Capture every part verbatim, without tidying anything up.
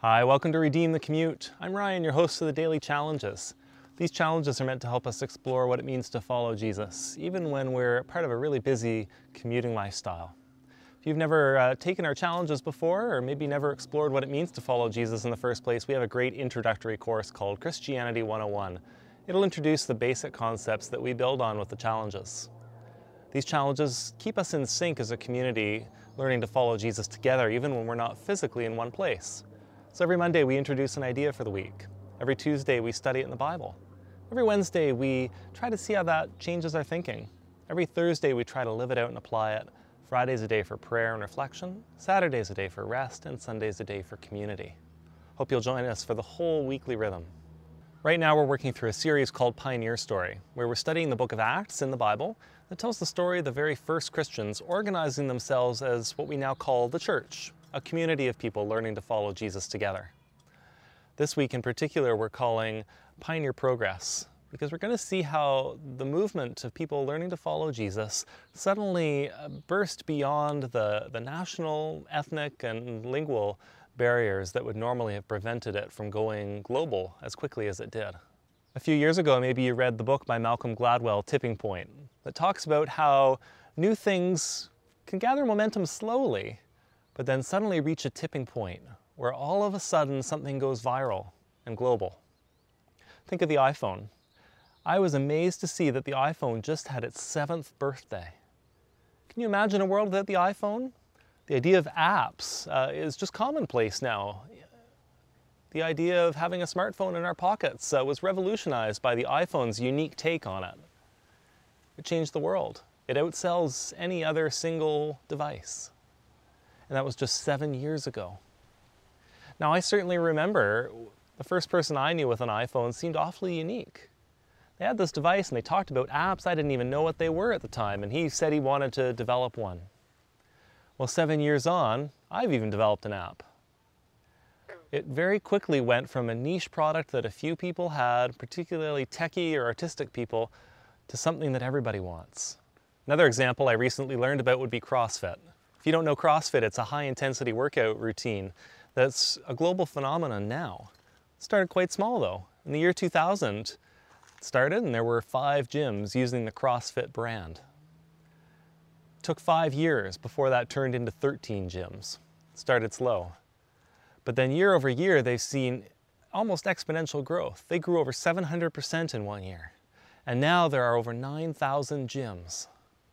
Hi, welcome to Redeem the Commute. I'm Ryan, your host of the Daily Challenges. These challenges are meant to help us explore what it means to follow Jesus, even when we're part of a really busy commuting lifestyle. If you've never uh, taken our challenges before, or maybe never explored what it means to follow Jesus in the first place, we have a great introductory course called Christianity one oh one. It'll introduce the basic concepts that we build on with the challenges. These challenges keep us in sync as a community, learning to follow Jesus together, even when we're not physically in one place. So every Monday we introduce an idea for the week. Every Tuesday we study it in the Bible. Every Wednesday we try to see how that changes our thinking. Every Thursday we try to live it out and apply it. Friday's a day for prayer and reflection. Saturday's a day for rest, and Sunday's a day for community. Hope you'll join us for the whole weekly rhythm. Right now we're working through a series called Pioneer Story, where we're studying the book of Acts in the Bible that tells the story of the very first Christians organizing themselves as what we now call the church, a community of people learning to follow Jesus together. This week in particular we're calling Pioneer Progress, because we're going to see how the movement of people learning to follow Jesus suddenly burst beyond the, the national, ethnic, and lingual barriers that would normally have prevented it from going global as quickly as it did. A few years ago, maybe you read the book by Malcolm Gladwell, Tipping Point, that talks about how new things can gather momentum slowly, but then suddenly reach a tipping point where all of a sudden something goes viral and global. Think of the iPhone. I was amazed to see that the iPhone just had its seventh birthday. Can you imagine a world without the iPhone? The idea of apps uh, is just commonplace now. The idea of having a smartphone in our pockets uh, was revolutionized by the iPhone's unique take on it. It changed the world. It outsells any other single device. And that was just seven years ago. Now, I certainly remember the first person I knew with an iPhone seemed awfully unique. They had this device and they talked about apps. I didn't even know what they were at the time, and he said he wanted to develop one. Well, seven years on, I've even developed an app. It very quickly went from a niche product that a few people had, particularly techie or artistic people, to something that everybody wants. Another example I recently learned about would be CrossFit. If you don't know CrossFit, it's a high-intensity workout routine that's a global phenomenon now. It started quite small though. In the year two thousand, it started and there were five gyms using the CrossFit brand. It took five years before that turned into thirteen gyms. It started slow. But then year over year, they've seen almost exponential growth. They grew over seven hundred percent in one year. And now there are over nine thousand gyms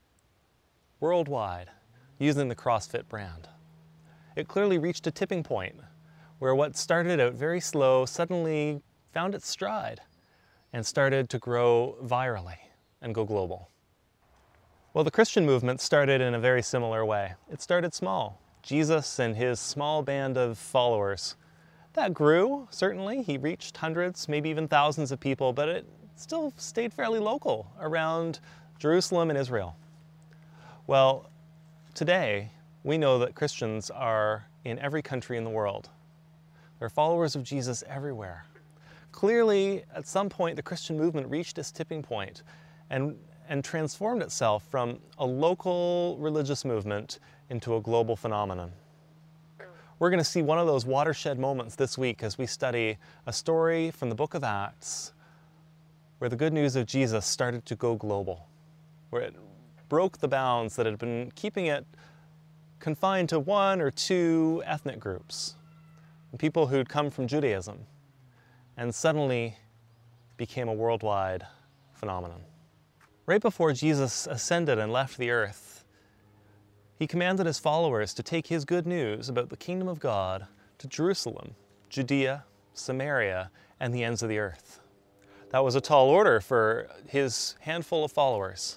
worldwide using the CrossFit brand. It clearly reached a tipping point where what started out very slow suddenly found its stride and started to grow virally and go global. Well, the Christian movement started in a very similar way. It started small. Jesus and his small band of followers. That grew, certainly. He reached hundreds, maybe even thousands of people, but it still stayed fairly local around Jerusalem and Israel. Well, today, we know that Christians are in every country in the world. There are followers of Jesus everywhere. Clearly, at some point, the Christian movement reached its tipping point and, and transformed itself from a local religious movement into a global phenomenon. We're going to see one of those watershed moments this week as we study a story from the book of Acts where the good news of Jesus started to go global, where it broke the bounds that had been keeping it confined to one or two ethnic groups, people who'd come from Judaism, and suddenly became a worldwide phenomenon. Right before Jesus ascended and left the earth, he commanded his followers to take his good news about the kingdom of God to Jerusalem, Judea, Samaria, and the ends of the earth. That was a tall order for his handful of followers.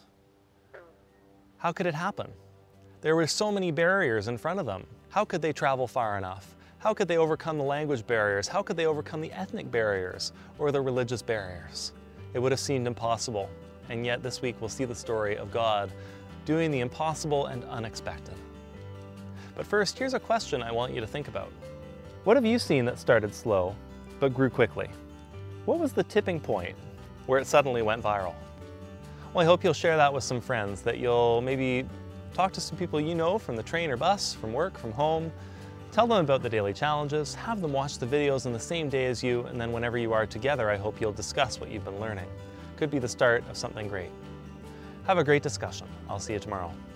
How could it happen? There were so many barriers in front of them. How could they travel far enough? How could they overcome the language barriers? How could they overcome the ethnic barriers or the religious barriers? It would have seemed impossible. And yet this week we'll see the story of God doing the impossible and unexpected. But first, here's a question I want you to think about. What have you seen that started slow but grew quickly? What was the tipping point where it suddenly went viral? Well, I hope you'll share that with some friends, that you'll maybe talk to some people you know from the train or bus, from work, from home, Tell them about the daily challenges, have them watch the videos on the same day as you, and then whenever you are together, I hope you'll discuss what you've been learning. Could be the start of something great. Have a great discussion. I'll see you tomorrow.